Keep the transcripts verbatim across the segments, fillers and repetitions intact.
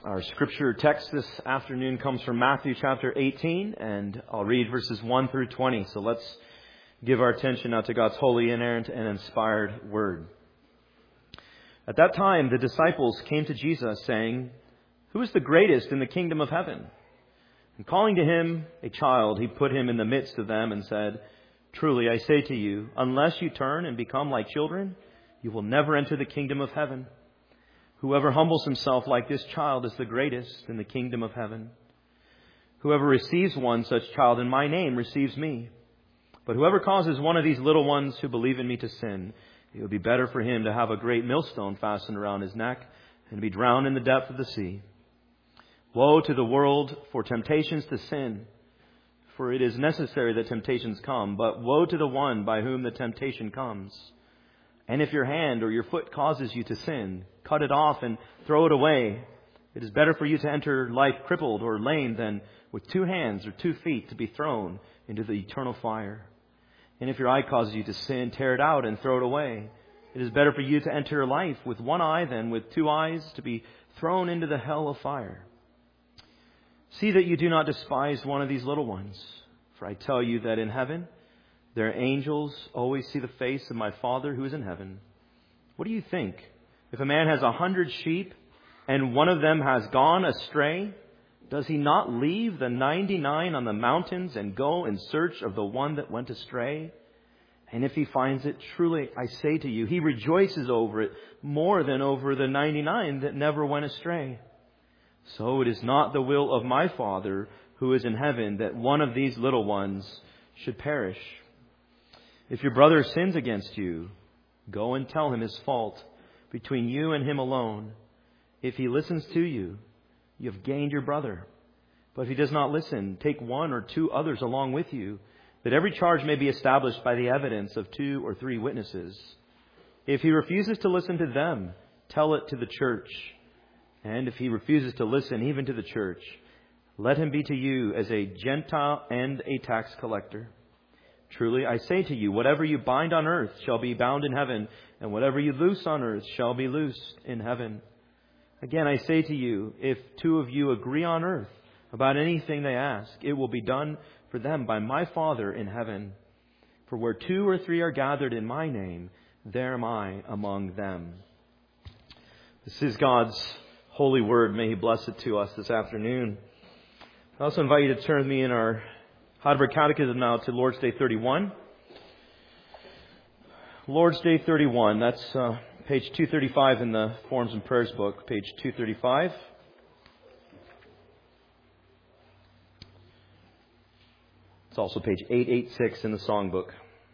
Our scripture text this afternoon comes from Matthew chapter eighteen, and I'll read verses one through twenty. So let's give our attention now to God's holy, inerrant, and inspired word. At that time, the disciples came to Jesus, saying, "Who is the greatest in the kingdom of heaven?" And calling to him a child, he put him in the midst of them and said, "Truly I say to you, unless you turn and become like children, you will never enter the kingdom of heaven. Whoever humbles himself like this child is the greatest in the kingdom of heaven. Whoever receives one such child in my name receives me. But whoever causes one of these little ones who believe in me to sin, it would be better for him to have a great millstone fastened around his neck and to be drowned in the depth of the sea. Woe to the world for temptations to sin, for it is necessary that temptations come, but woe to the one by whom the temptation comes. And if your hand or your foot causes you to sin, cut it off and throw it away. It is better for you to enter life crippled or lame than with two hands or two feet to be thrown into the eternal fire. And if your eye causes you to sin, tear it out and throw it away. It is better for you to enter life with one eye than with two eyes to be thrown into the hell of fire. See that you do not despise one of these little ones, for I tell you that in heaven their angels always see the face of my Father who is in heaven. What do you think? If a man has a hundred sheep and one of them has gone astray, does he not leave the ninety-nine on the mountains and go in search of the one that went astray? And if he finds it, truly I say to you, he rejoices over it more than over the ninety-nine that never went astray. So it is not the will of my Father who is in heaven that one of these little ones should perish. If your brother sins against you, go and tell him his fault between you and him alone. If he listens to you, you have gained your brother. But if he does not listen, take one or two others along with you, that every charge may be established by the evidence of two or three witnesses. If he refuses to listen to them, tell it to the church. And if he refuses to listen even to the church, let him be to you as a Gentile and a tax collector. Truly, I say to you, whatever you bind on earth shall be bound in heaven, and whatever you loose on earth shall be loosed in heaven. Again, I say to you, if two of you agree on earth about anything they ask, it will be done for them by my Father in heaven. For where two or three are gathered in my name, there am I among them." This is God's holy word. May He bless it to us this afternoon. I also invite you to turn with me in our Heidelberg Catechism now to Lord's Day thirty-one. Lord's Day thirty-one. That's uh, page two thirty-five in the Forms and Prayers book, page two thirty-five. It's also page eight eighty-six in the songbook.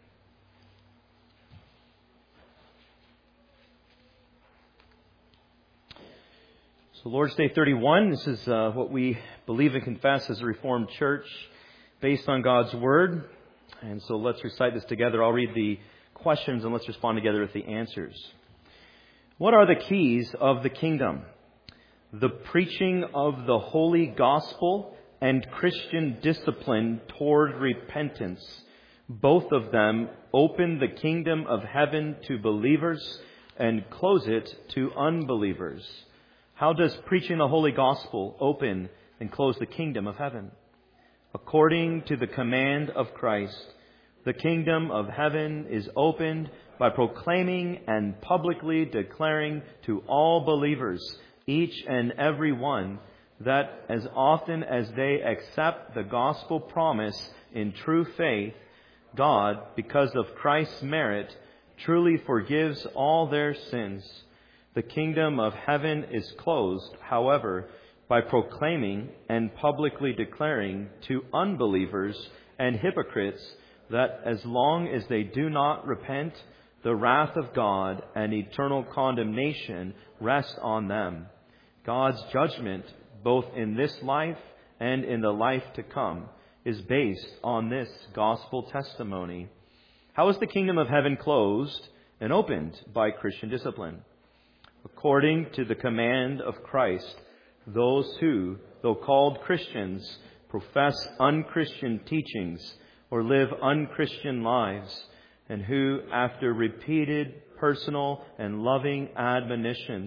So Lord's Day thirty-one, this is uh, what we believe and confess as a Reformed Church based on God's Word. And so let's recite this together. I'll read the questions and let's respond together with the answers. What are the keys of the kingdom? The preaching of the holy gospel and Christian discipline toward repentance. Both of them open the kingdom of heaven to believers and close it to unbelievers. How does preaching the holy gospel open and close the kingdom of heaven? According to the command of Christ, the kingdom of heaven is opened by proclaiming and publicly declaring to all believers, each and every one, that as often as they accept the gospel promise in true faith, God, because of Christ's merit, truly forgives all their sins. The kingdom of heaven is closed, however, by proclaiming and publicly declaring to unbelievers and hypocrites that as long as they do not repent, the wrath of God and eternal condemnation rest on them. God's judgment, both in this life and in the life to come, is based on this gospel testimony. How is the kingdom of heaven closed and opened? By Christian discipline. According to the command of Christ, those who, though called Christians, profess unchristian teachings or live unchristian lives, and who, after repeated personal and loving admonitions,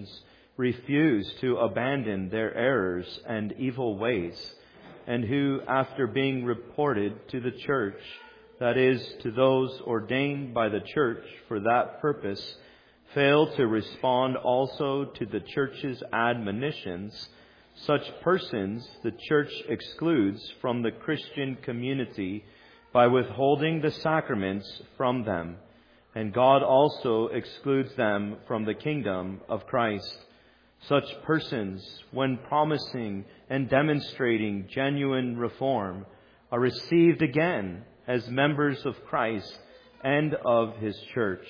refuse to abandon their errors and evil ways, and who, after being reported to the church, that is, to those ordained by the church for that purpose, fail to respond also to the church's admonitions, such persons the church excludes from the Christian community by withholding the sacraments from them. And God also excludes them from the kingdom of Christ. Such persons, when promising and demonstrating genuine reform, are received again as members of Christ and of His church.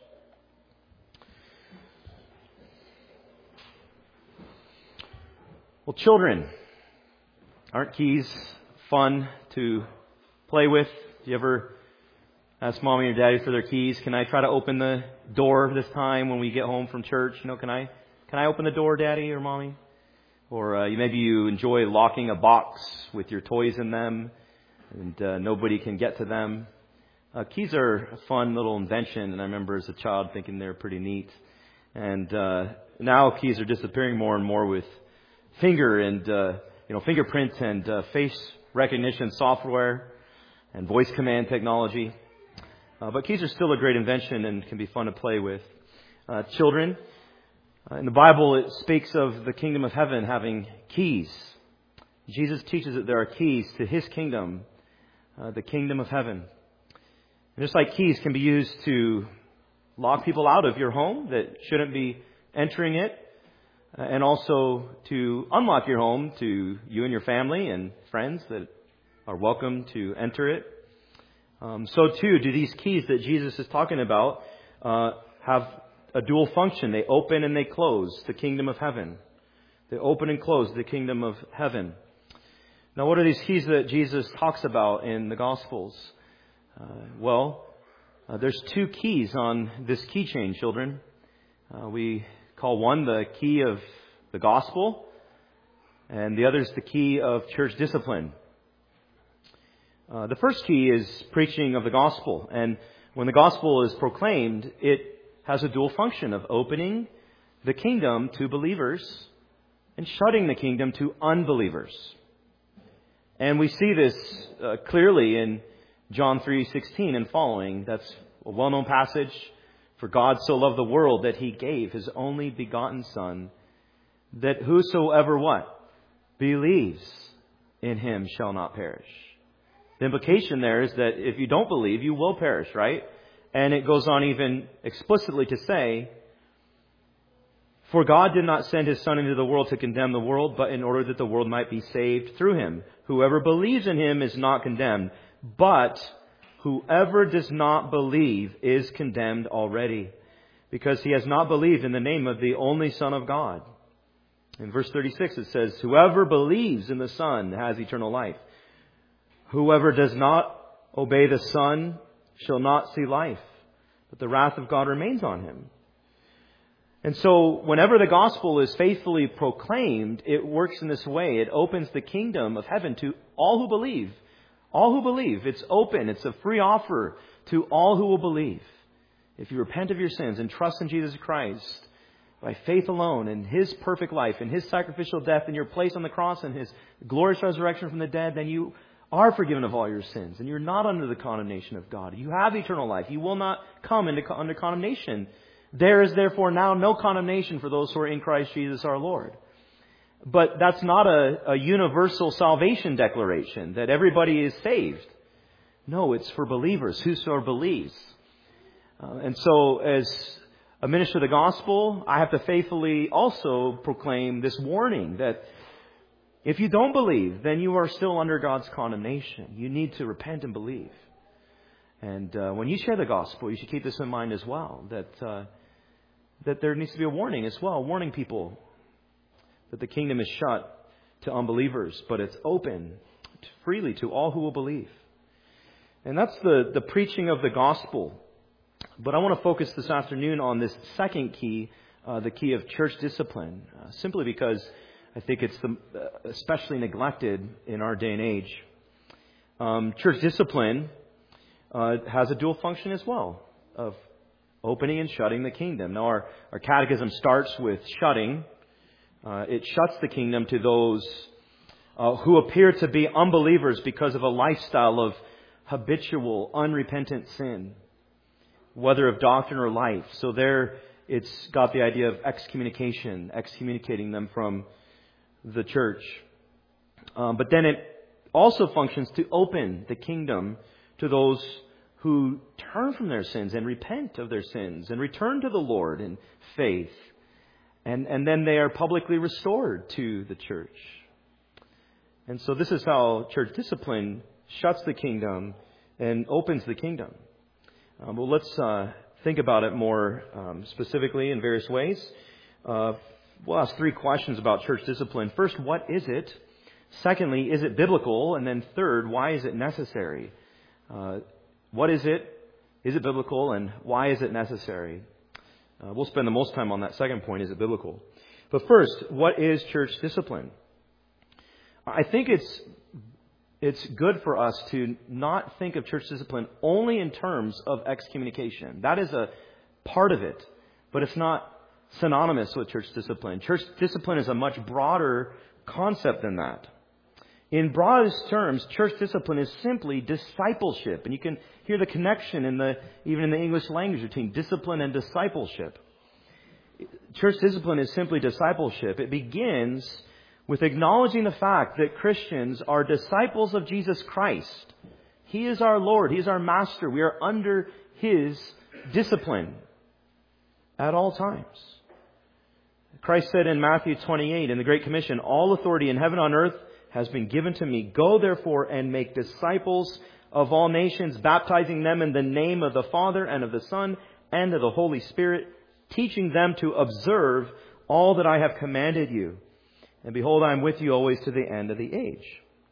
Well, children, aren't keys fun to play with? Do you ever ask mommy or daddy for their keys? Can I try to open the door this time when we get home from church? You know, can I can I open the door, daddy or mommy? Or uh, maybe you enjoy locking a box with your toys in them, and uh, nobody can get to them. Uh, keys are a fun little invention, and I remember as a child thinking they're pretty neat. And uh, now keys are disappearing more and more with finger and uh, you know fingerprint and uh, face recognition software and voice command technology. Uh, but keys are still a great invention and can be fun to play with. Uh, children, uh, in the Bible it speaks of the kingdom of heaven having keys. Jesus teaches that there are keys to His kingdom, uh, the kingdom of heaven. And just like keys can be used to lock people out of your home that shouldn't be entering it, uh, and also to unlock your home to you and your family and friends that are welcome to enter it. Um, so too do these keys that Jesus is talking about uh, have a dual function. They open and they close the kingdom of heaven. They open and close the kingdom of heaven. Now, what are these keys that Jesus talks about in the Gospels? Uh, well, uh, there's two keys on this keychain, children. Uh, we call one the key of the gospel, and the other is the key of church discipline. Uh, the first key is preaching of the gospel, and when the gospel is proclaimed, it has a dual function of opening the kingdom to believers and shutting the kingdom to unbelievers. And we see this uh, clearly in John three sixteen and following. That's a well-known passage. For God so loved the world that He gave His only begotten Son, that whosoever what? Believes in Him shall not perish. The implication there is that if you don't believe, you will perish, right? And it goes on even explicitly to say, for God did not send His Son into the world to condemn the world, but in order that the world might be saved through Him. Whoever believes in Him is not condemned, but whoever does not believe is condemned already, because he has not believed in the name of the only Son of God. In verse thirty-six it says, whoever believes in the Son has eternal life. Whoever does not obey the Son shall not see life, but the wrath of God remains on him. And so whenever the gospel is faithfully proclaimed, it works in this way. It opens the kingdom of heaven to all who believe. All who believe. It's open. It's a free offer to all who will believe. If you repent of your sins and trust in Jesus Christ by faith alone in His perfect life, in His sacrificial death, in your place on the cross, and His glorious resurrection from the dead, then you are forgiven of all your sins, and you're not under the condemnation of God. You have eternal life. You will not come into under condemnation. There is therefore now no condemnation for those who are in Christ Jesus our Lord. But that's not a, a universal salvation declaration that everybody is saved. No, it's for believers, whosoever believes. Uh, and so as a minister of the gospel, I have to faithfully also proclaim this warning that if you don't believe, then you are still under God's condemnation. You need to repent and believe. And uh, when you share the gospel, you should keep this in mind as well, that uh, that there needs to be a warning as well, warning people that the kingdom is shut to unbelievers, but it's open freely to all who will believe. And that's the, the preaching of the gospel. But I want to focus this afternoon on this second key, uh, the key of church discipline, uh, simply because I think it's the, uh, especially neglected in our day and age. Um, church discipline uh, has a dual function as well of opening and shutting the kingdom. Now, our, our catechism starts with shutting, Uh, it shuts the kingdom to those uh, who appear to be unbelievers because of a lifestyle of habitual, unrepentant sin, whether of doctrine or life. So there it's got the idea of excommunication, excommunicating them from the church. Um, but then it also functions to open the kingdom to those who turn from their sins and repent of their sins and return to the Lord in faith. And, and then they are publicly restored to the church. And so this is how church discipline shuts the kingdom and opens the kingdom. Um, well, let's uh, think about it more um, specifically in various ways. Uh, we'll ask three questions about church discipline. First, what is it? Secondly, is it biblical? And then third, why is it necessary? Uh, what is it? Is it biblical? And why is it necessary? Uh, we'll spend the most time on that second point. Is it biblical? But first, what is church discipline? I think it's it's good for us to not think of church discipline only in terms of excommunication. That is a part of it, but it's not synonymous with church discipline. Church discipline is a much broader concept than that. In broadest terms, church discipline is simply discipleship. And you can hear the connection in the even in the English language between discipline and discipleship. Church discipline is simply discipleship. It begins with acknowledging the fact that Christians are disciples of Jesus Christ. He is our Lord. He is our Master. We are under His discipline at all times. Christ said in Matthew twenty-eight in the Great Commission, "All authority in heaven and on earth has been given to me. Go therefore and make disciples of all nations, baptizing them in the name of the Father and of the Son and of the Holy Spirit, teaching them to observe all that I have commanded you. And behold, I am with you always to the end of the age."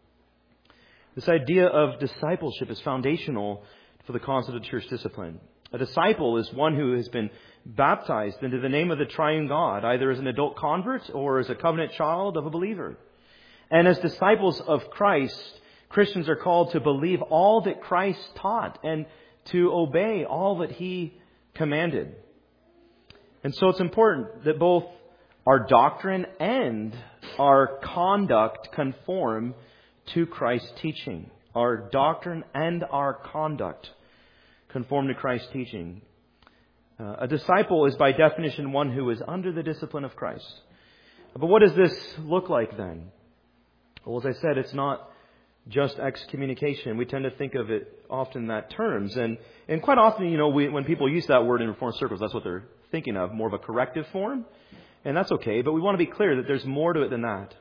This idea of discipleship is foundational for the concept of church discipline. A disciple is one who has been baptized into the name of the triune God, either as an adult convert or as a covenant child of a believer. And as disciples of Christ, Christians are called to believe all that Christ taught and to obey all that He commanded. And so it's important that both our doctrine and our conduct conform to Christ's teaching. Our doctrine and our conduct conform to Christ's teaching. Uh, a disciple is by definition one who is under the discipline of Christ. But what does this look like then? Well, as I said, it's not just excommunication. We tend to think of it often in that terms. And, and quite often, you know, we, when people use that word in Reformed circles, that's what they're thinking of, more of a corrective form. And that's okay, but we want to be clear that there's more to it than that.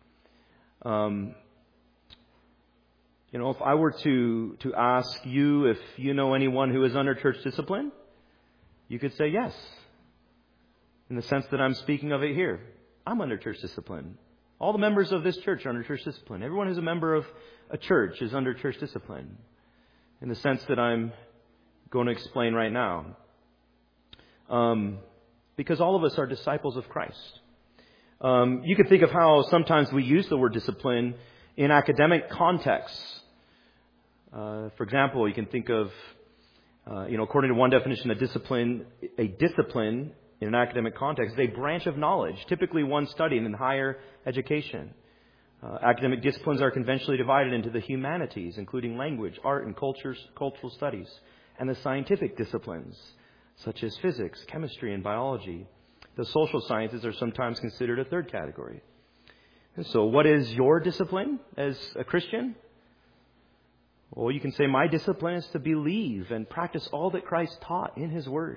Um, you know, if I were to, to ask you if you know anyone who is under church discipline, you could say yes. In the sense that I'm speaking of it here. I'm under church discipline. All the members of this church are under church discipline. Everyone who's a member of a church is under church discipline. In the sense that I'm going to explain right now. Um, because all of us are disciples of Christ. Um, you could think of how sometimes we use the word discipline in academic contexts. Uh, for example, you can think of, uh, you know, according to one definition, a discipline, a discipline in an academic context is a branch of knowledge, typically one studied in higher education. Uh, academic disciplines are conventionally divided into the humanities, including language, art, and cultures, cultural studies, and the scientific disciplines, such as physics, chemistry, and biology. The social sciences are sometimes considered a third category. And so what is your discipline as a Christian? Well, you can say my discipline is to believe and practice all that Christ taught in His Word.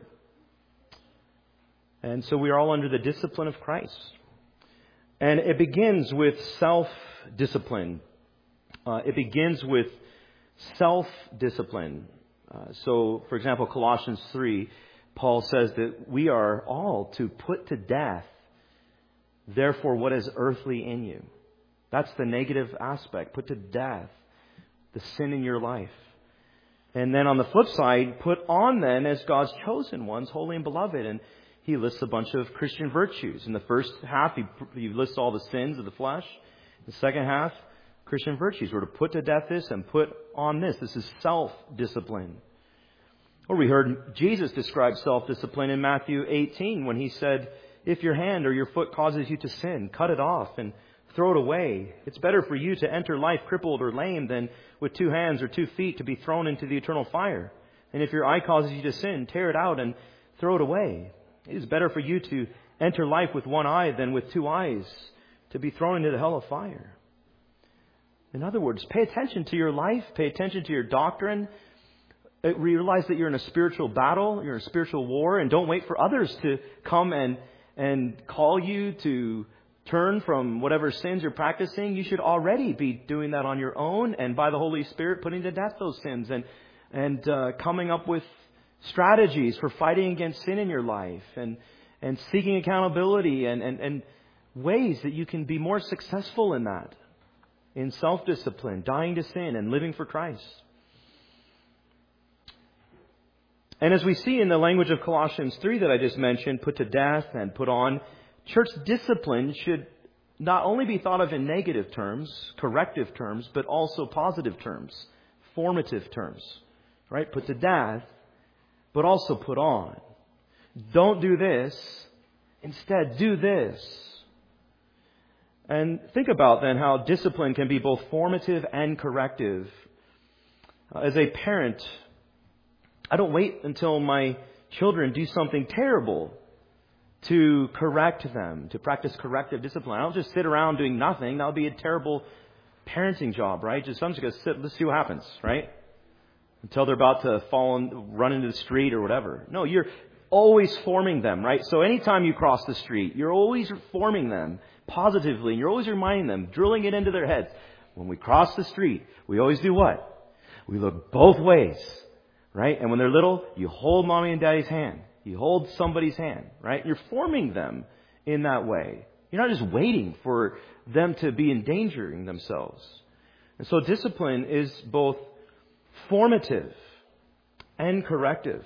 And so we are all under the discipline of Christ. And it begins with self-discipline. Uh, it begins with self-discipline. Uh, so, for example, Colossians three, Paul says that we are all to put to death, therefore, what is earthly in you. That's the negative aspect. Put to death the sin in your life. And then on the flip side, put on then as God's chosen ones, holy and beloved. And he lists a bunch of Christian virtues. In the first half, he, he lists all the sins of the flesh. In the second half, Christian virtues. We're to put to death this and put on this. This is self-discipline. Or we heard Jesus describe self-discipline in Matthew eighteen when he said if your hand or your foot causes you to sin, cut it off and throw it away. It's better for you to enter life crippled or lame than with two hands or two feet to be thrown into the eternal fire. And if your eye causes you to sin, tear it out and throw it away. It is better for you to enter life with one eye than with two eyes to be thrown into the hell of fire. In other words, pay attention to your life, pay attention to your doctrine. Realize that you're in a spiritual battle, you're in a spiritual war, and don't wait for others to come and, and call you to turn from whatever sins you're practicing. You should already be doing that on your own and by the Holy Spirit putting to death those sins and, and uh, coming up with strategies for fighting against sin in your life and, and seeking accountability and, and, and ways that you can be more successful in that, in self-discipline, dying to sin and living for Christ. And as we see in the language of Colossians three that I just mentioned, put to death and put on, church discipline should not only be thought of in negative terms, corrective terms, but also positive terms, formative terms. Right? Put to death, but also put on. Don't do this. Instead, do this. And think about then how discipline can be both formative and corrective. As a parent, I don't wait until my children do something terrible to correct them, to practice corrective discipline. I don't just sit around doing nothing. That would be a terrible parenting job, right? Just I'm just going to sit, let's see what happens, right? Until they're about to fall and run into the street or whatever. No, you're always forming them, right? So anytime you cross the street, you're always forming them positively, and you're always reminding them, drilling it into their heads. When we cross the street, we always do what? We look both ways. Right? And when they're little, you hold mommy and daddy's hand. You hold somebody's hand, right? You're forming them in that way. You're not just waiting for them to be endangering themselves. And so discipline is both formative and corrective.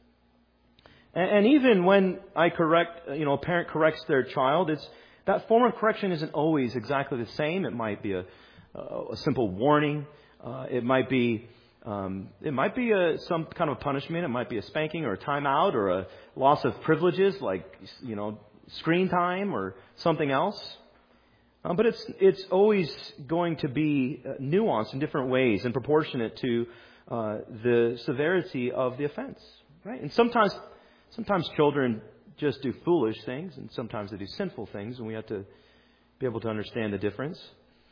And, and even when I correct, you know, a parent corrects their child, it's that form of correction isn't always exactly the same. It might be a, a, a simple warning. Uh, it might be Um, it might be a, some kind of punishment. It might be a spanking or a timeout or a loss of privileges like, you know, screen time or something else. Um, but it's it's always going to be nuanced in different ways and proportionate to uh, the severity of the offense, right? And sometimes sometimes children just do foolish things, and sometimes they do sinful things, and we have to be able to understand the difference.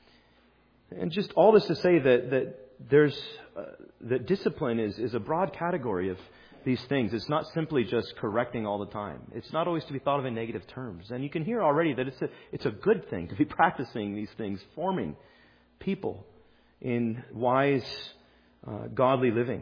And just all this to say that that there's uh, that discipline is is a broad category of these things. It's not simply just correcting all the time. It's not always to be thought of in negative terms. And you can hear already that it's a it's a good thing to be practicing these things, forming people in wise, uh, godly living.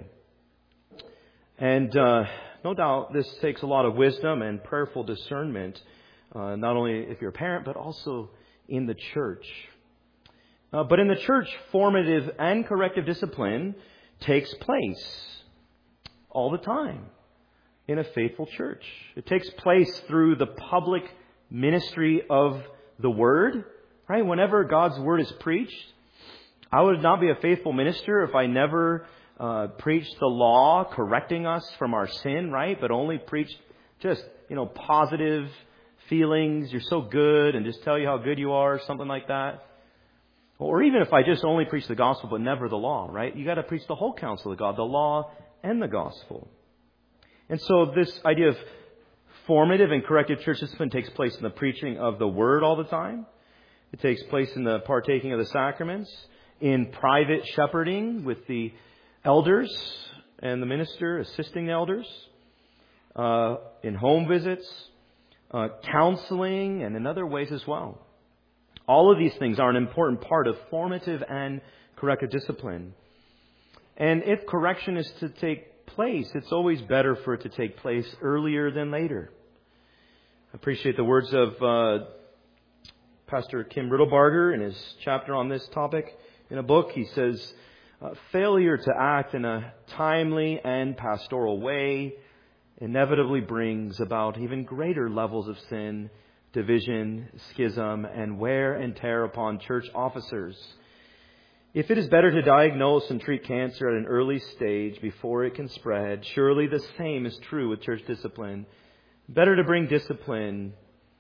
And uh, no doubt this takes a lot of wisdom and prayerful discernment, uh, not only if you're a parent, but also in the church. Uh, but in the church, formative and corrective discipline takes place all the time in a faithful church. It takes place through the public ministry of the Word, right? Whenever God's Word is preached, I would not be a faithful minister if I never uh, preached the law correcting us from our sin, right? But only preached just, you know, positive feelings. You're so good, and just tell you how good you are, something like that. Or even if I just only preach the gospel but never the law, right? You got to preach the whole counsel of God, the law and the gospel. And so this idea of formative and corrective church discipline takes place in the preaching of the Word all the time. It takes place in the partaking of the sacraments, in private shepherding with the elders and the minister assisting the elders, uh, in home visits, uh, counseling, and in other ways as well. All of these things are an important part of formative and corrective discipline. And if correction is to take place, it's always better for it to take place earlier than later. I appreciate the words of uh, Pastor Kim Riddlebarger in his chapter on this topic in a book. He says, uh, failure to act in a timely and pastoral way inevitably brings about even greater levels of sin, division, schism, and wear and tear upon church officers. If it is better to diagnose and treat cancer at an early stage before it can spread, surely the same is true with church discipline. Better to bring discipline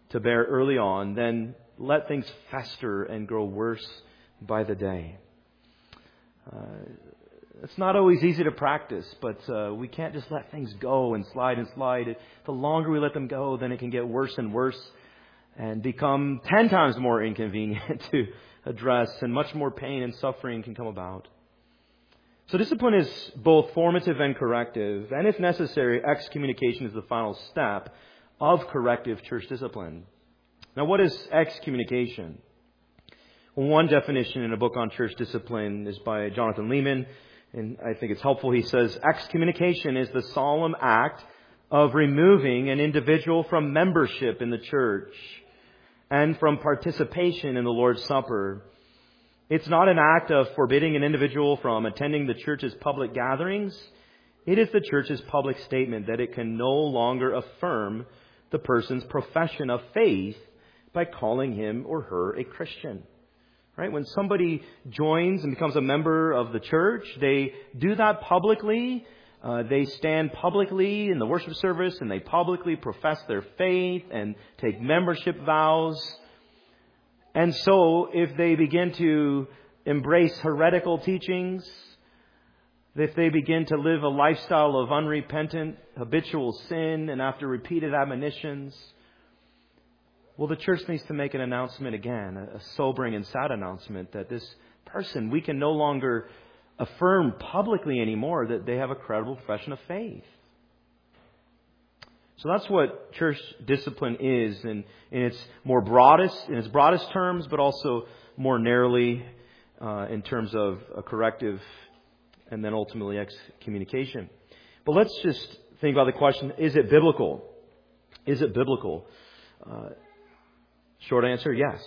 to bear early on than let things fester and grow worse by the day. Uh, it's not always easy to practice, but uh, we can't just let things go and slide and slide. The longer we let them go, then it can get worse and worse and become ten times more inconvenient to address, and much more pain and suffering can come about. So discipline is both formative and corrective, and if necessary, excommunication is the final step of corrective church discipline. Now, what is excommunication? Well, one definition in a book on church discipline is by Jonathan Leeman, and I think it's helpful. He says, excommunication is the solemn act of removing an individual from membership in the church and from participation in the Lord's Supper. It's not an act of forbidding an individual from attending the church's public gatherings. It is the church's public statement that it can no longer affirm the person's profession of faith by calling him or her a Christian. Right? When somebody joins and becomes a member of the church, they do that publicly. Uh, they stand publicly in the worship service, and they publicly profess their faith and take membership vows. And so, if they begin to embrace heretical teachings, if they begin to live a lifestyle of unrepentant, habitual sin, and after repeated admonitions, well, the church needs to make an announcement again, a sobering and sad announcement that this person, we can no longer affirm publicly anymore that they have a credible profession of faith. So that's what church discipline is in, in its more broadest, in its broadest terms, but also more narrowly uh, in terms of a corrective and then ultimately excommunication. But let's just think about the question, is it biblical? Is it biblical? Uh, short answer, yes.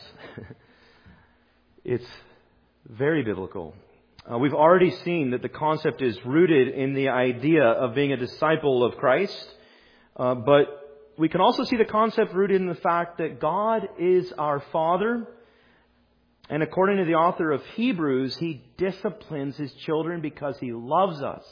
It's very biblical. Uh, we've already seen that the concept is rooted in the idea of being a disciple of Christ. Uh, but we can also see the concept rooted in the fact that God is our Father. And according to the author of Hebrews, He disciplines His children because He loves us.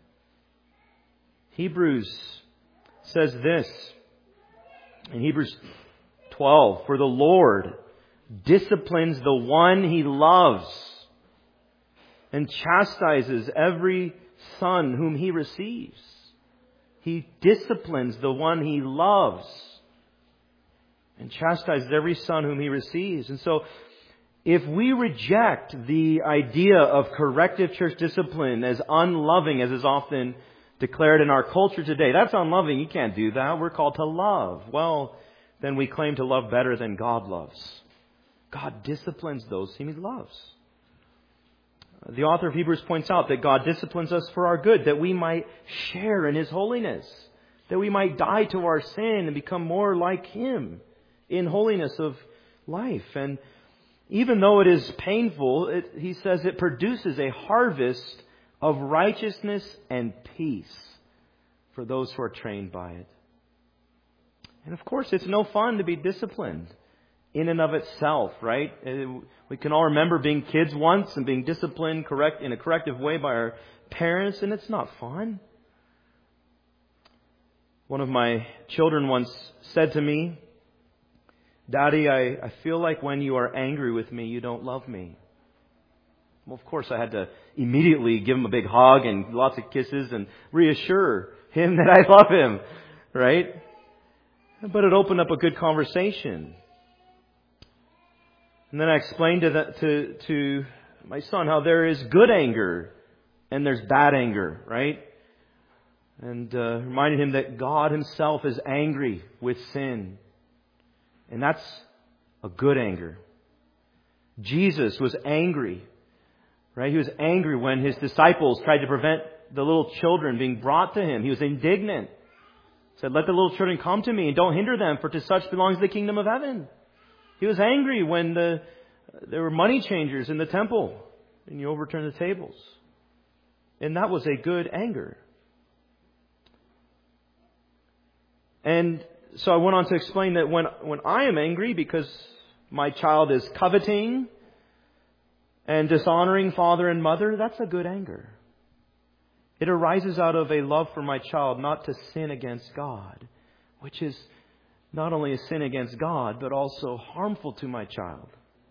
Hebrews says this in Hebrews twelve, "For the Lord disciplines the one He loves and chastises every son whom He receives." He disciplines the one He loves and chastises every son whom He receives. And so, if we reject the idea of corrective church discipline as unloving, as is often declared in our culture today, that's unloving. You can't do that. We're called to love. Well, then we claim to love better than God loves. God disciplines those whom He loves. The author of Hebrews points out that God disciplines us for our good, that we might share in His holiness, that we might die to our sin and become more like Him in holiness of life. And even though it is painful, it, he says it produces a harvest of righteousness and peace for those who are trained by it. And of course, it's no fun to be disciplined in and of itself, right? We can all remember being kids once and being disciplined correct in a corrective way by our parents, and it's not fun. One of my children once said to me, "Daddy, I, I feel like when you are angry with me, you don't love me." Well, of course, I had to immediately give him a big hug and lots of kisses and reassure him that I love him, right? But it opened up a good conversation. And then I explained to, the, to to my son how there is good anger and there's bad anger, right? And uh, reminded him that God Himself is angry with sin. And that's a good anger. Jesus was angry, right? He was angry when His disciples tried to prevent the little children being brought to Him. He was indignant. He said, "Let the little children come to me and don't hinder them, for to such belongs the kingdom of heaven." He was angry when the, there were money changers in the temple and you overturned the tables. And that was a good anger. And so I went on to explain that when, when I am angry because my child is coveting and dishonoring father and mother, that's a good anger. It arises out of a love for my child not to sin against God, which is not only a sin against God, but also harmful to my child.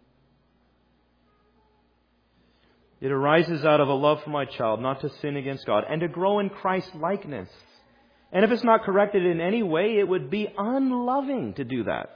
It arises out of a love for my child, not to sin against God, and to grow in Christ's likeness. And if it's not corrected in any way, it would be unloving to do that.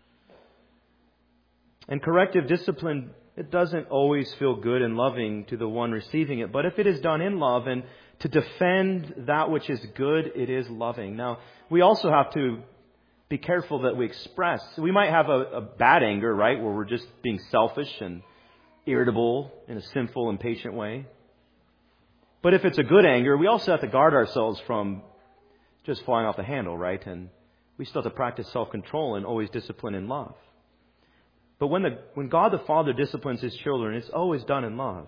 And corrective discipline, it doesn't always feel good and loving to the one receiving it. But if it is done in love and to defend that which is good, it is loving. Now, we also have to be careful that we express. We might have a, a bad anger, right, where we're just being selfish and irritable in a sinful, impatient way. But if it's a good anger, we also have to guard ourselves from just flying off the handle, right? And we still have to practice self-control and always discipline in love. But when the when God the Father disciplines His children, it's always done in love.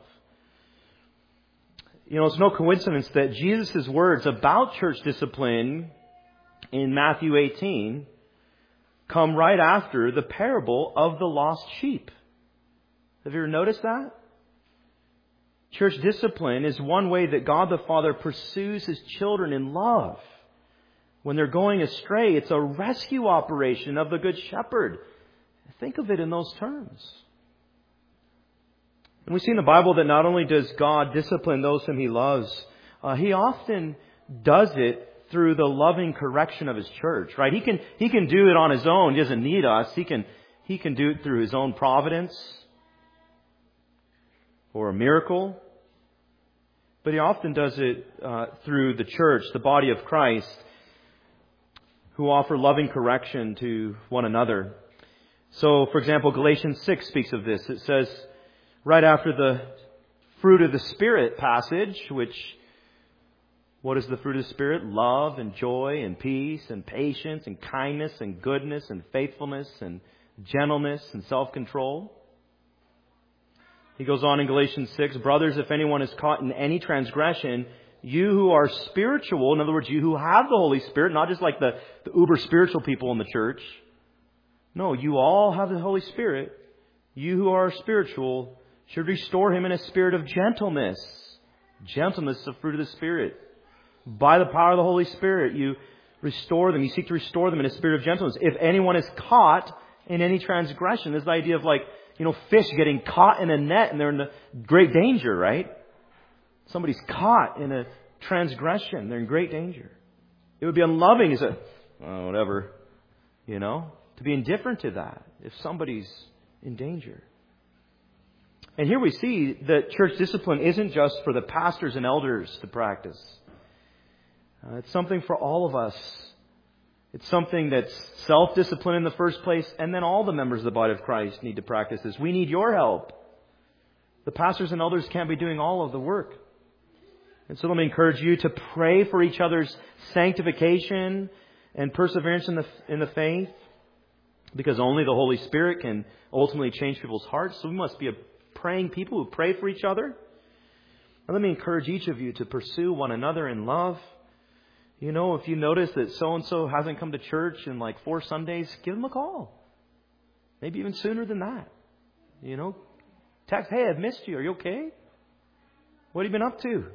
You know, it's no coincidence that Jesus' words about church discipline in Matthew eighteen come right after the parable of the lost sheep. Have you ever noticed that? Church discipline is one way that God the Father pursues His children in love. When they're going astray, it's a rescue operation of the Good Shepherd. Think of it in those terms. And we see in the Bible that not only does God discipline those whom He loves, uh, He often does it through the loving correction of His church, right? He can He can do it on His own. He doesn't need us. He can He can do it through His own providence or a miracle. But He often does it uh, through the church, the body of Christ, who offer loving correction to one another. So, for example, Galatians six speaks of this. It says, right after the fruit of the Spirit passage, which, what is the fruit of the Spirit? Love and joy and peace and patience and kindness and goodness and faithfulness and gentleness and self-control. He goes on in Galatians six, brothers, if anyone is caught in any transgression, you who are spiritual, in other words, you who have the Holy Spirit, not just like the, the uber spiritual people in the church. No, you all have the Holy Spirit. You who are spiritual should restore him in a spirit of gentleness. Gentleness is the fruit of the Spirit. By the power of the Holy Spirit, you restore them. You seek to restore them in a spirit of gentleness. If anyone is caught in any transgression, there's the idea of like, you know, fish getting caught in a net and they're in great danger, right? Somebody's caught in a transgression. They're in great danger. It would be unloving to say, oh, whatever, you know, to be indifferent to that if somebody's in danger. And here we see that church discipline isn't just for the pastors and elders to practice. Uh, it's something for all of us. It's something that's self-discipline in the first place, and then all the members of the body of Christ need to practice this. We need your help. The pastors and elders can't be doing all of the work. And so let me encourage you to pray for each other's sanctification and perseverance in the in the faith, because only the Holy Spirit can ultimately change people's hearts. So we must be a praying people who pray for each other. And let me encourage each of you to pursue one another in love. You know, if you notice that so-and-so hasn't come to church in like four Sundays, give them a call. Maybe even sooner than that. You know, text, hey, I've missed you. Are you okay? What have you been up to?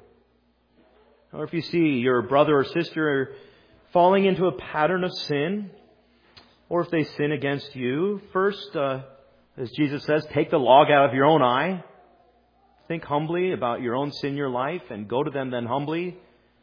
Or if you see your brother or sister falling into a pattern of sin, or if they sin against you, first, uh, as Jesus says, take the log out of your own eye. Think humbly about your own sin in your life and go to them then humbly.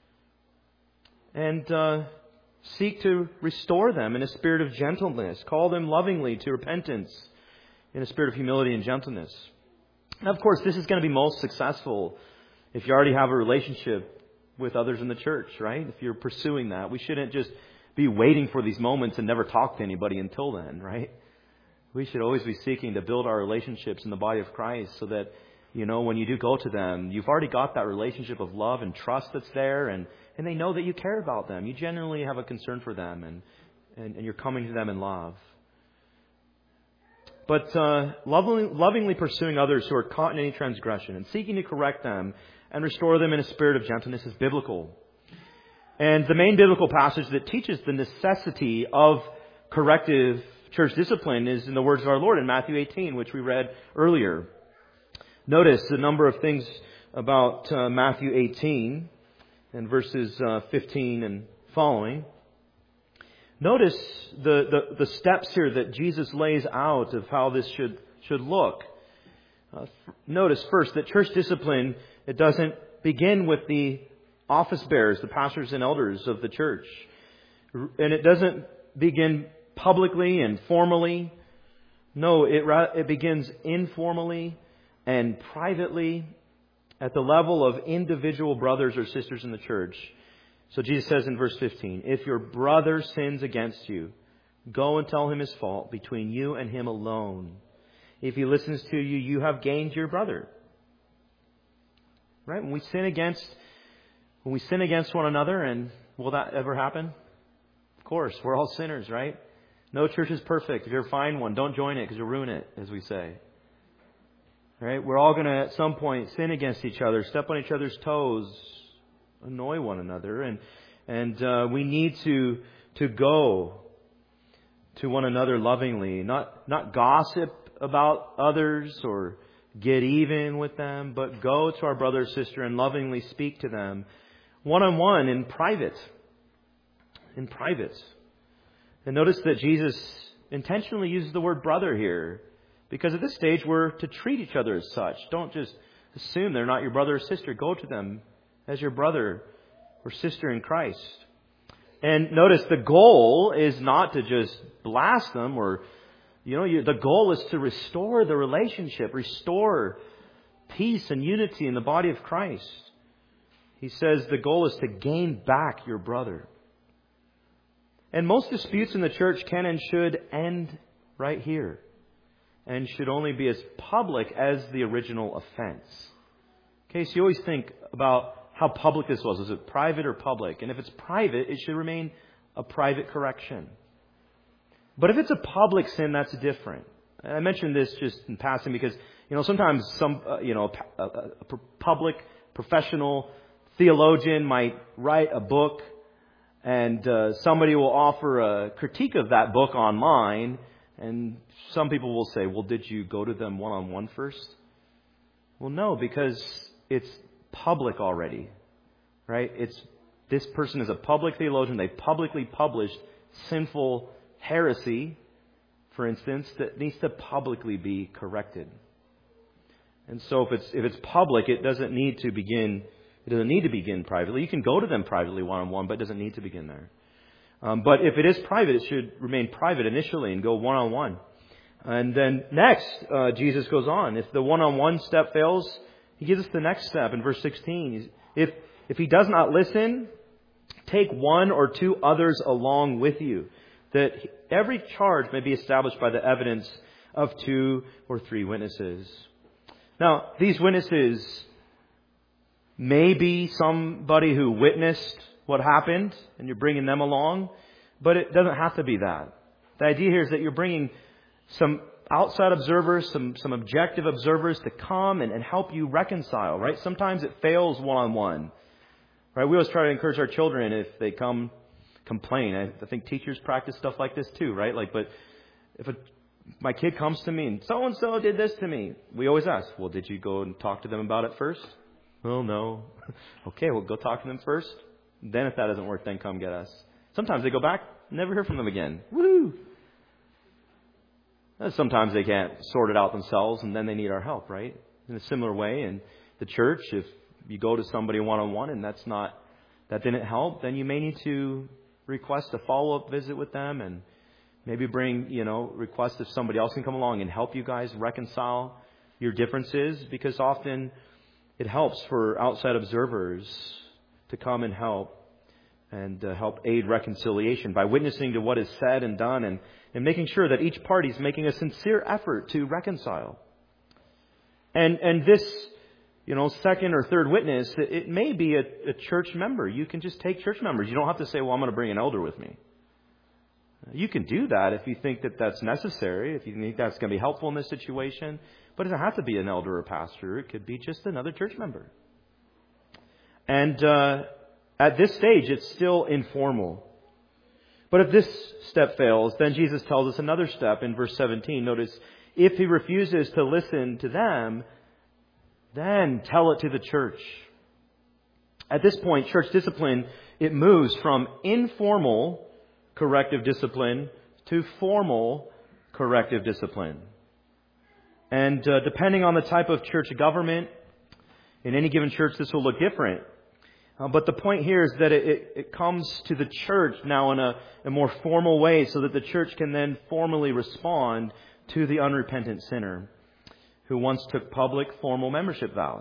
And uh, seek to restore them in a spirit of gentleness. Call them lovingly to repentance in a spirit of humility and gentleness. And of course, this is going to be most successful if you already have a relationship with others in the church, right? If you're pursuing that. We shouldn't just be waiting for these moments and never talk to anybody until then, right? We should always be seeking to build our relationships in the body of Christ so that, you know, when you do go to them, you've already got that relationship of love and trust that's there, and, and they know that you care about them. You genuinely have a concern for them, and, and, and you're coming to them in love. But uh, lovingly, lovingly pursuing others who are caught in any transgression and seeking to correct them and restore them in a spirit of gentleness is biblical. And the main biblical passage that teaches the necessity of corrective church discipline is in the words of our Lord in Matthew eighteen, which we read earlier. Notice a number of things about uh, Matthew eighteen and verses uh, fifteen and following. Notice the, the, the steps here that Jesus lays out of how this should, should look. Uh, f- notice first that church discipline, it doesn't begin with the office bearers, the pastors and elders of the church. And it doesn't begin publicly and formally. No, it, it begins informally and privately at the level of individual brothers or sisters in the church. So Jesus says in verse fifteen, if your brother sins against you, go and tell him his fault between you and him alone. If he listens to you, you have gained your brother. Right? When we sin against, when we sin against one another, and will that ever happen? Of course, we're all sinners, right? No church is perfect. If you ever find one, don't join it because you'll ruin it, as we say. Right? We're all going to, at some point, sin against each other, step on each other's toes, annoy one another, and and uh, we need to to go to one another lovingly, not not gossip about others or get even with them, but go to our brother or sister and lovingly speak to them one on one in private. In private. And notice that Jesus intentionally uses the word brother here, because at this stage we're to treat each other as such. Don't just assume they're not your brother or sister. Go to them as your brother or sister in Christ. And notice the goal is not to just blast them or, you know, you, the goal is to restore the relationship, restore peace and unity in the body of Christ. He says the goal is to gain back your brother. And most disputes in the church can and should end right here, and should only be as public as the original offense. Okay, so you always think about how public this was. Was it private or public? And if it's private, it should remain a private correction. But if it's a public sin, that's different. And I mentioned this just in passing because, you know, sometimes some, uh, you know, a, a, a public professional theologian might write a book, and uh, somebody will offer a critique of that book online, and some people will say, well, did you go to them one-on-one first? Well, no, because it's public already, right? It's this person is a public theologian. They publicly published sinful heresy, for instance, that needs to publicly be corrected. And so if it's if it's public, it doesn't need to begin. It doesn't need to begin privately. You can go to them privately one-on-one, but it doesn't need to begin there. Um, but if it is private, it should remain private initially and go one-on-one. And then next, uh, Jesus goes on. If the one-on-one step fails, he gives us the next step in verse sixteen. If if he does not listen, take one or two others along with you, that every charge may be established by the evidence of two or three witnesses. Now, these witnesses may be somebody who witnessed what happened, and you're bringing them along, but it doesn't have to be that. The idea here is that you're bringing some outside observers, some, some objective observers to come and, and help you reconcile, right? Sometimes it fails one-on-one, right? We always try to encourage our children if they come complain. I, I think teachers practice stuff like this too, right? Like, but if a, my kid comes to me and so-and-so did this to me, we always ask, well, did you go and talk to them about it first? Well, no. Okay, well, go talk to them first. Then if that doesn't work, then come get us. Sometimes they go back, never hear from them again. Woo! Sometimes they can't sort it out themselves, and then they need our help, right? In a similar way, in the church, if you go to somebody one-on-one and that's not, that didn't help, then you may need to request a follow-up visit with them, and maybe bring, you know, request if somebody else can come along and help you guys reconcile your differences, because often it helps for outside observers to come and help and uh, help aid reconciliation by witnessing to what is said and done, and, and making sure that each party is making a sincere effort to reconcile. And and this, you know, second or third witness, it, it may be a, a church member. You can just take church members. You don't have to say, well, I'm going to bring an elder with me. You can do that if you think that that's necessary, if you think that's going to be helpful in this situation. But it doesn't have to be an elder or pastor. It could be just another church member. And uh, at this stage, it's still informal. But if this step fails, then Jesus tells us another step in verse seventeen. Notice, if he refuses to listen to them, then tell it to the church. At this point, church discipline, it moves from informal corrective discipline to formal corrective discipline. And uh, depending on the type of church government, in any given church this will look different. Uh, but the point here is that it, it, it comes to the church now in a, a more formal way so that the church can then formally respond to the unrepentant sinner who once took public formal membership vows.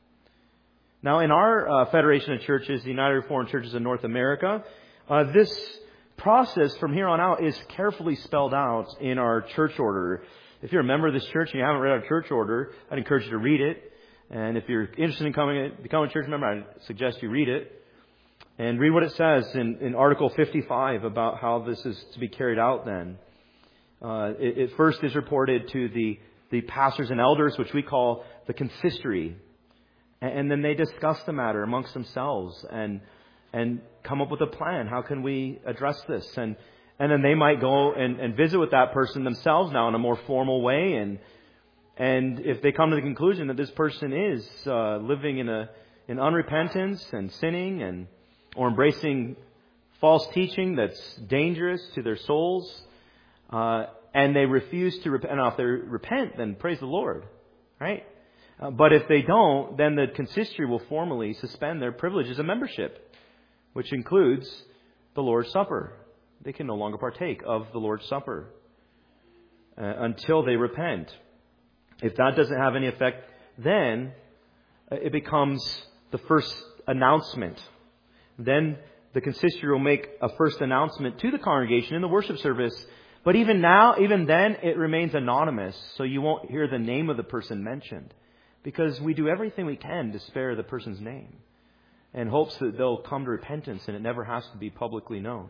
Now in our uh, Federation of Churches, the United Reformed Churches in North America, uh, this process from here on out is carefully spelled out in our church order. If you're a member of this church and you haven't read our church order, I'd encourage you to read it. And if you're interested in coming, becoming a church member, I suggest you read it. And read what it says in, in Article fifty-five about how this is to be carried out then. Uh, it, it first is reported to the, the pastors and elders, which we call the consistory. And, and then they discuss the matter amongst themselves and and come up with a plan. How can we address this? And and then they might go and, and visit with that person themselves now in a more formal way. And And if they come to the conclusion that this person is uh, living in a in unrepentance and sinning and or embracing false teaching that's dangerous to their souls, uh, and they refuse to repent, now if they repent, then praise the Lord, right? Uh, but if they don't, then the consistory will formally suspend their privileges of membership, which includes the Lord's Supper. They can no longer partake of the Lord's Supper uh, until they repent. If that doesn't have any effect, then it becomes the first announcement. Then the consistory will make a first announcement to the congregation in the worship service. But even now, even then, it remains anonymous. So you won't hear the name of the person mentioned. Because we do everything we can to spare the person's name. In hopes that they'll come to repentance and it never has to be publicly known.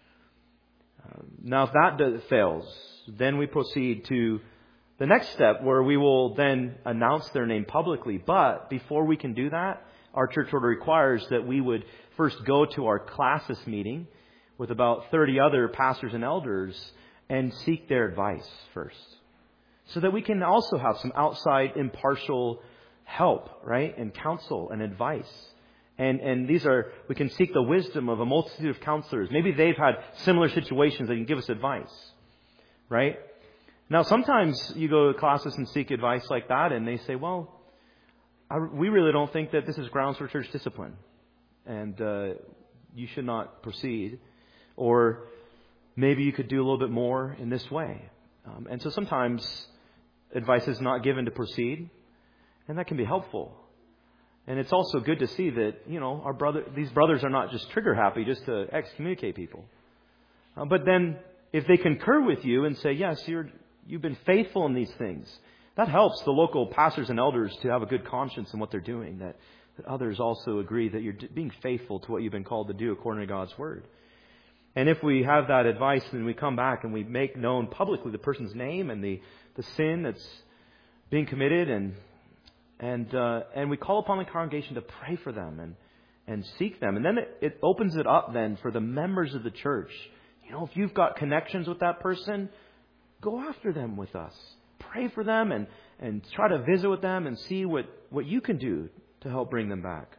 Um, now if that does, fails, then we proceed to the next step where we will then announce their name publicly. But before we can do that, our church order requires that we would first go to our classis meeting with about thirty other pastors and elders and seek their advice first. So that we can also have some outside impartial help, right? And counsel and advice. And and these are, we can seek the wisdom of a multitude of counselors. Maybe they've had similar situations that can give us advice, right? Now, sometimes you go to classes and seek advice like that, and they say, well, I, we really don't think that this is grounds for church discipline, and uh, you should not proceed. Or maybe you could do a little bit more in this way. Um, and so sometimes advice is not given to proceed, and that can be helpful. And it's also good to see that, you know, our brother, these brothers are not just trigger happy just to excommunicate people. Uh, but then if they concur with you and say, yes, you're You've been faithful in these things. That helps the local pastors and elders to have a good conscience in what they're doing. That, that others also agree that you're being faithful to what you've been called to do according to God's Word. And if we have that advice, then we come back and we make known publicly the person's name and the, the sin that's being committed. And and uh, and we call upon the congregation to pray for them and, and seek them. And then it, it opens it up then for the members of the church. You know, if you've got connections with that person, go after them with us. Pray for them and, and try to visit with them and see what, what you can do to help bring them back.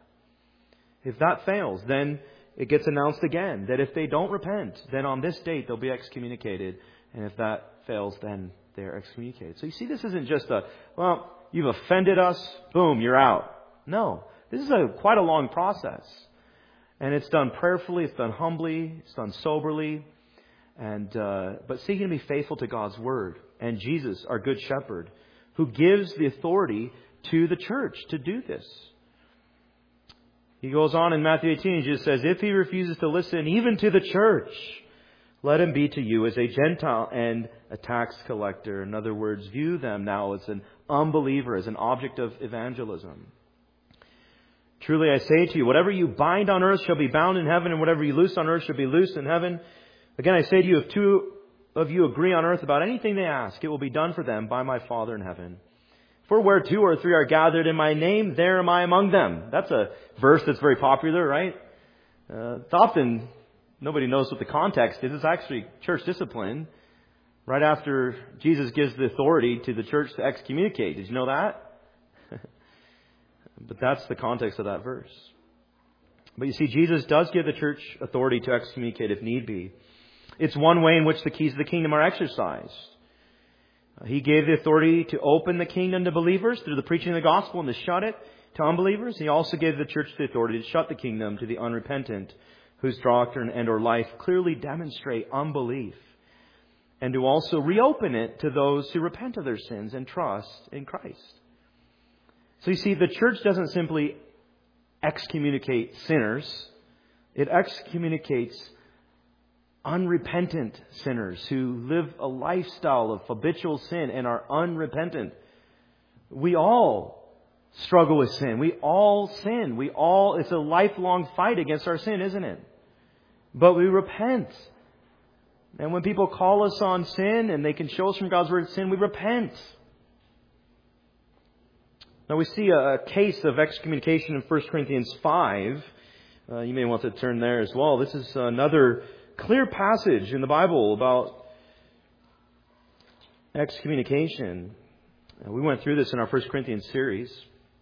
If that fails, then it gets announced again that if they don't repent, then on this date they'll be excommunicated. And if that fails, then they're excommunicated. So you see, this isn't just a, well, you've offended us, boom, you're out. No, this is a quite a long process. And it's done prayerfully, it's done humbly, it's done soberly. And uh, but seeking to be faithful to God's Word and Jesus, our Good Shepherd, who gives the authority to the church to do this. He goes on in Matthew eighteen, Jesus says, if he refuses to listen even to the church, let him be to you as a Gentile and a tax collector. In other words, view them now as an unbeliever, as an object of evangelism. Truly I say to you, whatever you bind on earth shall be bound in heaven, and whatever you loose on earth shall be loosed in heaven. Again, I say to you, if two of you agree on earth about anything they ask, it will be done for them by my Father in heaven. For where two or three are gathered in my name, there am I among them. That's a verse that's very popular, right? Uh, it's often, nobody knows what the context is. It's actually church discipline. Right after Jesus gives the authority to the church to excommunicate. Did you know that? But that's the context of that verse. But you see, Jesus does give the church authority to excommunicate if need be. It's one way in which the keys of the kingdom are exercised. He gave the authority to open the kingdom to believers through the preaching of the gospel and to shut it to unbelievers. He also gave the church the authority to shut the kingdom to the unrepentant, whose doctrine and or life clearly demonstrate unbelief, and to also reopen it to those who repent of their sins and trust in Christ. So you see, the church doesn't simply excommunicate sinners. It excommunicates unrepentant sinners who live a lifestyle of habitual sin and are unrepentant. We all struggle with sin. We all sin. We all, it's a lifelong fight against our sin, isn't it? But we repent. And when people call us on sin and they can show us from God's Word sin, we repent. Now we see a case of excommunication in First Corinthians five. Uh, you may want to turn there as well. This is another clear passage in the Bible about excommunication. Uh, we went through this in our First Corinthians series.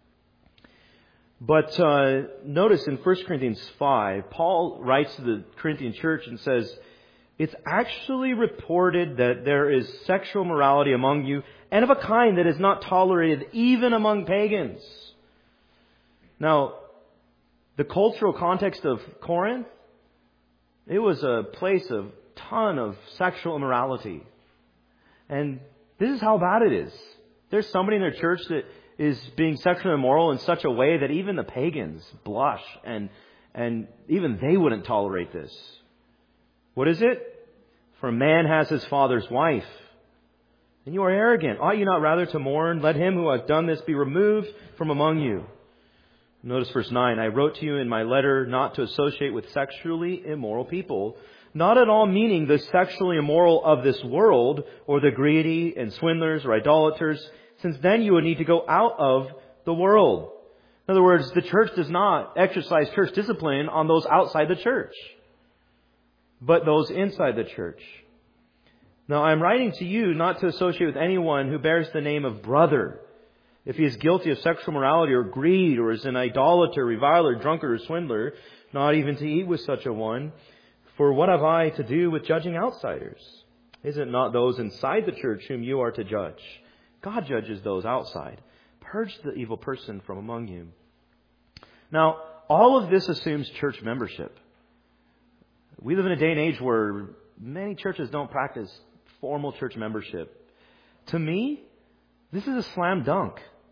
But uh, notice in First Corinthians five, Paul writes to the Corinthian church and says, it's actually reported that there is sexual morality among you, and of a kind that is not tolerated even among pagans. Now, the cultural context of Corinth, it was a place of ton of sexual immorality. And this is how bad it is. There's somebody in their church that is being sexually immoral in such a way that even the pagans blush, and and even they wouldn't tolerate this. What is it? For a man has his father's wife, and you are arrogant. Ought you not rather to mourn? Let him who has done this be removed from among you. Notice verse nine. I wrote to you in my letter not to associate with sexually immoral people, not at all meaning the sexually immoral of this world, or the greedy and swindlers or idolaters, since then you would need to go out of the world. In other words, the church does not exercise church discipline on those outside the church, but those inside the church. Now, I'm writing to you not to associate with anyone who bears the name of brother, if he is guilty of sexual morality or greed, or is an idolater, reviler, drunkard, or swindler, not even to eat with such a one. For what have I to do with judging outsiders? Is it not those inside the church whom you are to judge? God judges those outside. Purge the evil person from among you. Now, all of this assumes church membership. We live in a day and age where many churches don't practice formal church membership. To me, this is a slam dunk.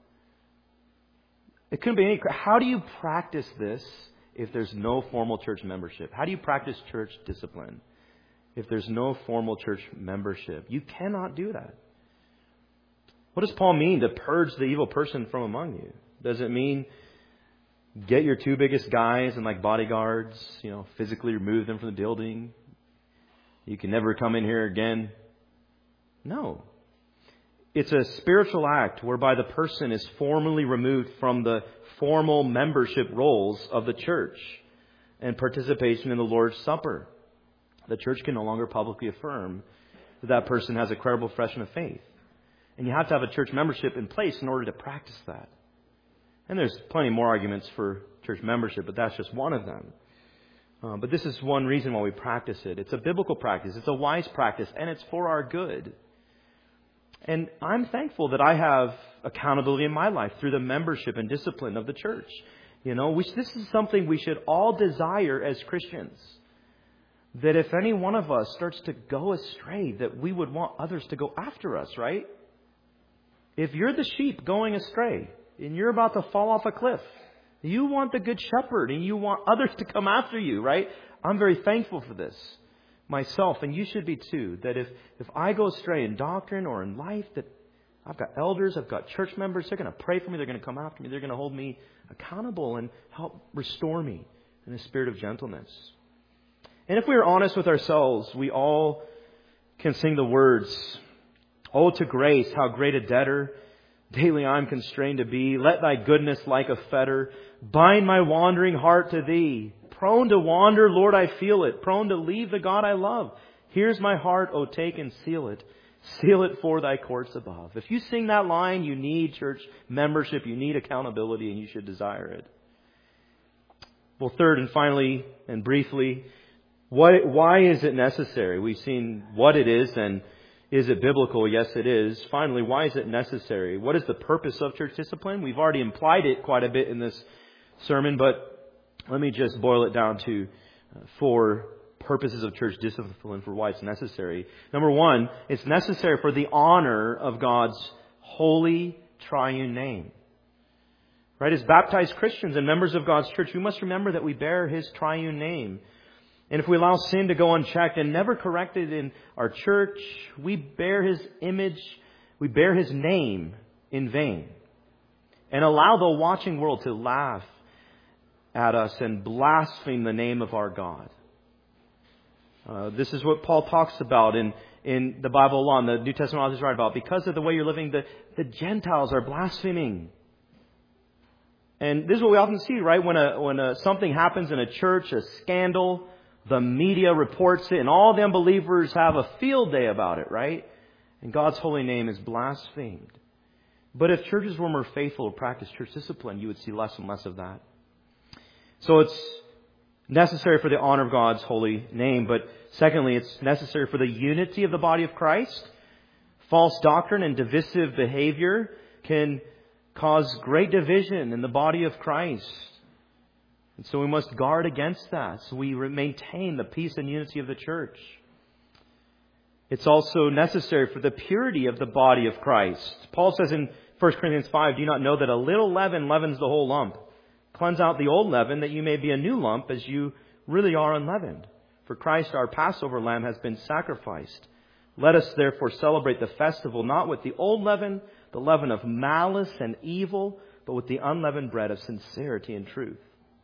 It couldn't be any. How do you practice this if there's no formal church membership? How do you practice church discipline if there's no formal church membership? You cannot do that. What does Paul mean to purge the evil person from among you? Does it mean get your two biggest guys and like bodyguards, you know, physically remove them from the building? You can never come in here again. No. It's a spiritual act whereby the person is formally removed from the formal membership roles of the church and participation in the Lord's Supper. The church can no longer publicly affirm that that person has a credible profession of faith. And you have to have a church membership in place in order to practice that. And there's plenty more arguments for church membership, but that's just one of them. Uh, but this is one reason why we practice it. It's a biblical practice. It's a wise practice, and it's for our good. And I'm thankful that I have accountability in my life through the membership and discipline of the church. You know, which this is something we should all desire as Christians. That if any one of us starts to go astray, that we would want others to go after us, right? If you're the sheep going astray and you're about to fall off a cliff, you want the good shepherd and you want others to come after you, right? I'm very thankful for this myself, and you should be too, that if, if I go astray in doctrine or in life, that I've got elders, I've got church members, they're going to pray for me, they're going to come after me, they're going to hold me accountable and help restore me in a spirit of gentleness. And if we are honest with ourselves, we all can sing the words, "Oh, to grace, how great a debtor daily I'm constrained to be. Let thy goodness like a fetter bind my wandering heart to thee. Prone to wander, Lord, I feel it. Prone to leave the God I love. Here's my heart, oh, take and seal it. Seal it for thy courts above." If you sing that line, you need church membership, you need accountability, and you should desire it. Well, third and finally and briefly, What, why is it necessary? We've seen what it is, and is it biblical? Yes, it is. Finally, why is it necessary? What is the purpose of church discipline? We've already implied it quite a bit in this sermon, but let me just boil it down to four purposes of church discipline for why it's necessary. Number one, it's necessary for the honor of God's holy triune name. Right? As baptized Christians and members of God's church, we must remember that we bear His triune name. And if we allow sin to go unchecked and never corrected in our church, we bear His image, we bear His name in vain. And allow the watching world to laugh at us and blaspheme the name of our God. Uh, this is what Paul talks about in, in the Bible law, and the New Testament authors write about. Because of the way you're living, the, the Gentiles are blaspheming. And this is what we often see, right? When a, when a, something happens in a church, a scandal, the media reports it, and all the unbelievers have a field day about it, right? And God's holy name is blasphemed. But if churches were more faithful to practice church discipline, you would see less and less of that. So it's necessary for the honor of God's holy name. But secondly, it's necessary for the unity of the body of Christ. False doctrine and divisive behavior can cause great division in the body of Christ. And so we must guard against that, so we maintain the peace and unity of the church. It's also necessary for the purity of the body of Christ. Paul says in First Corinthians five, do you not know that a little leaven leavens the whole lump? Cleanse out the old leaven, that you may be a new lump, as you really are unleavened. For Christ, our Passover lamb, has been sacrificed. Let us therefore celebrate the festival, not with the old leaven, the leaven of malice and evil, but with the unleavened bread of sincerity and truth.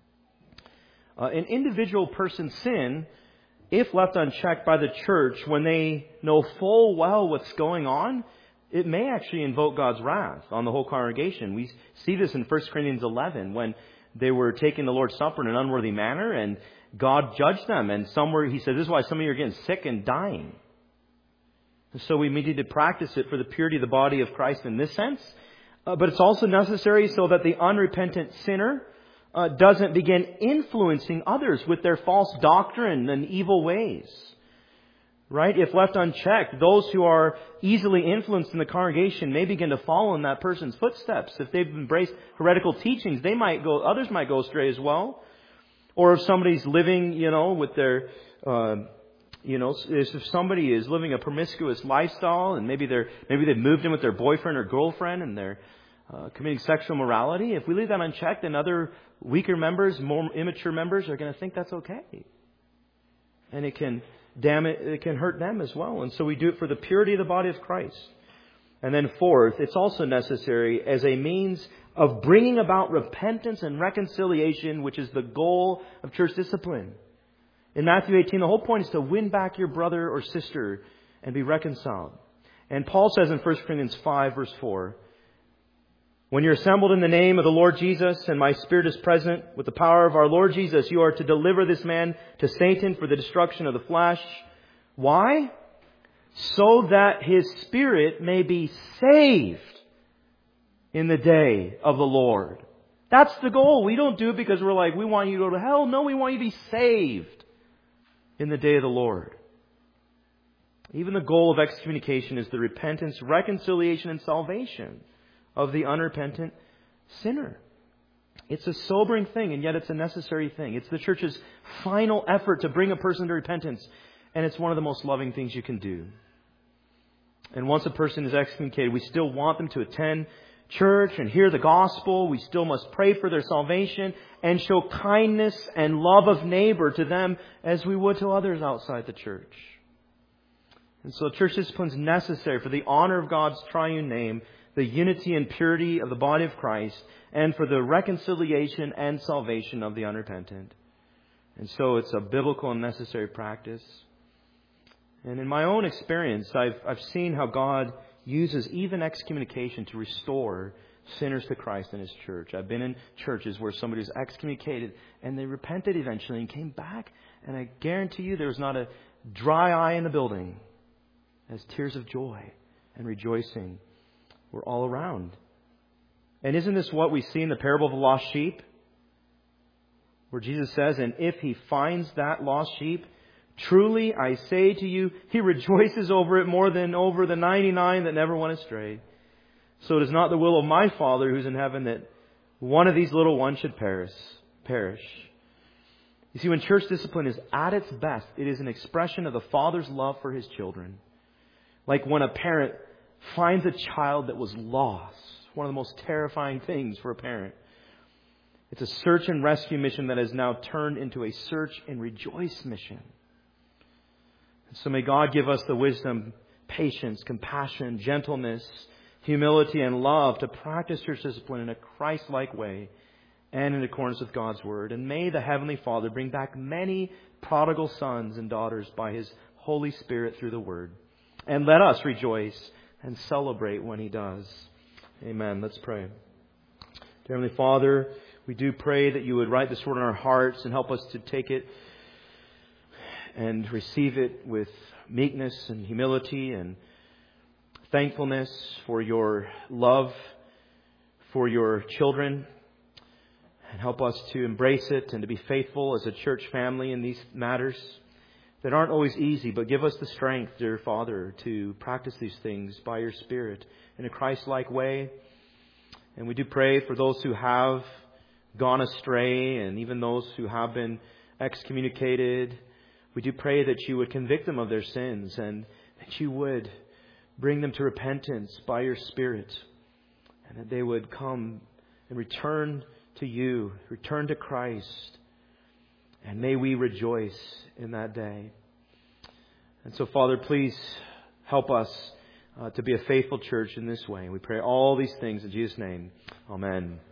Uh, an individual person's sin, if left unchecked by the church when they know full well what's going on, it may actually invoke God's wrath on the whole congregation. We see this in First Corinthians eleven when they were taking the Lord's Supper in an unworthy manner, and God judged them. And some were, He said, this is why some of you are getting sick and dying. And so we need to practice it for the purity of the body of Christ in this sense. Uh, but it's also necessary so that the unrepentant sinner uh, doesn't begin influencing others with their false doctrine and evil ways. Right? If left unchecked, those who are easily influenced in the congregation may begin to follow in that person's footsteps. If they've embraced heretical teachings, they might go, others might go astray as well. Or if somebody's living, you know, with their, uh, you know, if somebody is living a promiscuous lifestyle and maybe they're, maybe they've moved in with their boyfriend or girlfriend and they're uh, committing sexual morality, if we leave that unchecked, then other weaker members, more immature members are going to think that's okay. And it can damn it, it can hurt them as well. And so we do it for the purity of the body of Christ. And then fourth, it's also necessary as a means of bringing about repentance and reconciliation, which is the goal of church discipline. In Matthew eighteen, the whole point is to win back your brother or sister and be reconciled. And Paul says in First Corinthians five, verse four, when you're assembled in the name of the Lord Jesus and my Spirit is present with the power of our Lord Jesus, you are to deliver this man to Satan for the destruction of the flesh. Why? So that his spirit may be saved in the day of the Lord. That's the goal. We don't do it because we're like, we want you to go to hell. No, we want you to be saved in the day of the Lord. Even the goal of excommunication is the repentance, reconciliation, and salvation of the unrepentant sinner. It's a sobering thing, and yet it's a necessary thing. It's the church's final effort to bring a person to repentance, and it's one of the most loving things you can do. And once a person is excommunicated, we still want them to attend church and hear the gospel. We still must pray for their salvation and show kindness and love of neighbor to them as we would to others outside the church. And so church discipline is necessary for the honor of God's triune name, the unity and purity of the body of Christ, and for the reconciliation and salvation of the unrepentant. And so it's a biblical and necessary practice. And in my own experience, I've, I've seen how God uses even excommunication to restore sinners to Christ in His church. I've been in churches where somebody was excommunicated and they repented eventually and came back. And I guarantee you there was not a dry eye in the building as tears of joy and rejoicing were all around. And isn't this what we see in the parable of the lost sheep? Where Jesus says, and if He finds that lost sheep, Truly, I say to you, He rejoices over it more than over the ninety-nine that never went astray. So it is not the will of my Father who's in heaven that one of these little ones should perish. Perish. You see, when church discipline is at its best, it is an expression of the Father's love for His children. Like when a parent finds a child that was lost. One of the most terrifying things for a parent. It's a search and rescue mission that has now turned into a search and rejoice mission. So may God give us the wisdom, patience, compassion, gentleness, humility, and love to practice church discipline in a Christ-like way and in accordance with God's Word. And may the Heavenly Father bring back many prodigal sons and daughters by His Holy Spirit through the Word. And let us rejoice and celebrate when He does. Amen. Let's pray. Dear Heavenly Father, we do pray that You would write this Word in our hearts and help us to take it and receive it with meekness and humility and thankfulness for Your love for Your children. And help us to embrace it and to be faithful as a church family in these matters that aren't always easy. But give us the strength, dear Father, to practice these things by Your Spirit in a Christ-like way. And we do pray for those who have gone astray and even those who have been excommunicated. We do pray that You would convict them of their sins and that You would bring them to repentance by Your Spirit, and that they would come and return to You, return to Christ. And may we rejoice in that day. And so, Father, please help us uh, to be a faithful church in this way. We pray all these things in Jesus' name. Amen.